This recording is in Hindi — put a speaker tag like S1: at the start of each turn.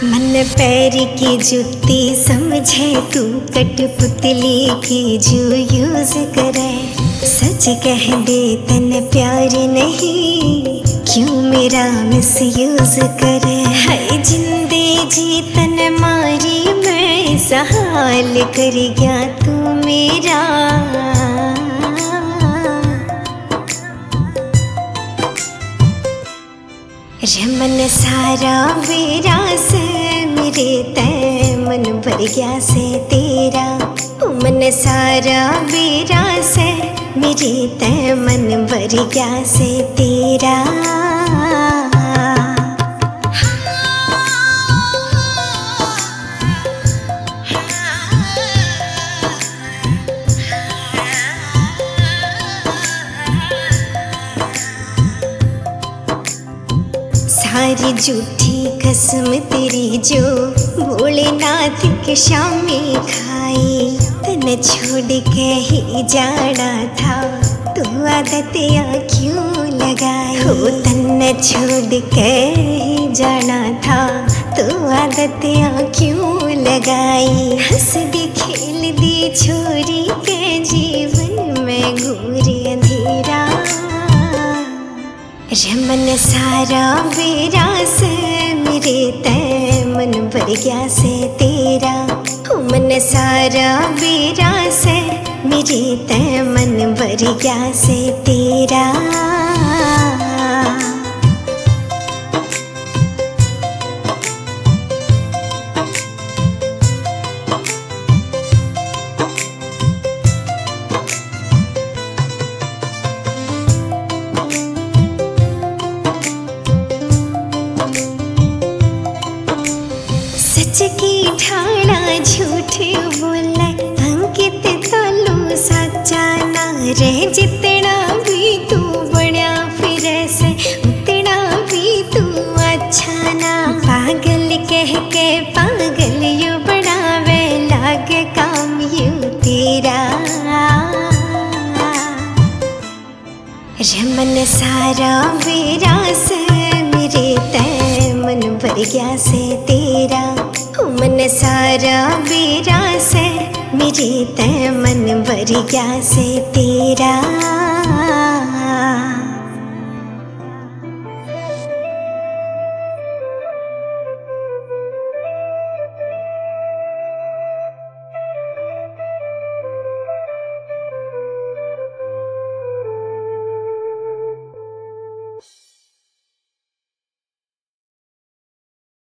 S1: मन पैर की जुत्ती समझे तू, कठपुतली की जो यूज करे। सच कह दे तन प्यार नहीं, क्यों मेरा मिस यूज करे। है जिंदे जी तन मारी मैं, सहाल कर गया तू मेरा। रमन सारा बेरा से मेरे तय, मन भर गया से तेरा। मन सारा बेरा से मेरे तय, मन भर गया से तेरा। सारी झूठी कसम तेरी जो भोलेनाथ के शामी खाई। तने छोड़ के ही जाना था, तू आदतियाँ क्यों लगाई। हो तने छोड़ के ही जाना था, तू आदतियाँ क्यों लगाई। हंस दी खेल दी छोरी के जीवन में घूर अंधेरा। रमन सारा बेरा से मेरे तय, मन भर गया से तेरा। मन सारा बेरा से मेरे तय, मन भर गया से तेरा। सच की ढाला झूठ बोले, अंकित तलू सच्चा ना रे। जितना भी तू बड़ा फिर से, उतना भी तू अच्छा ना। पागल कह के पागल यू बढ़ावे, लागे काम यू तेरा। रमन सारा बेरा से मेरे तय, मन भर गया से तेरा। मन सारा बेरा से मेरे तय, मन भर गया से तेरा।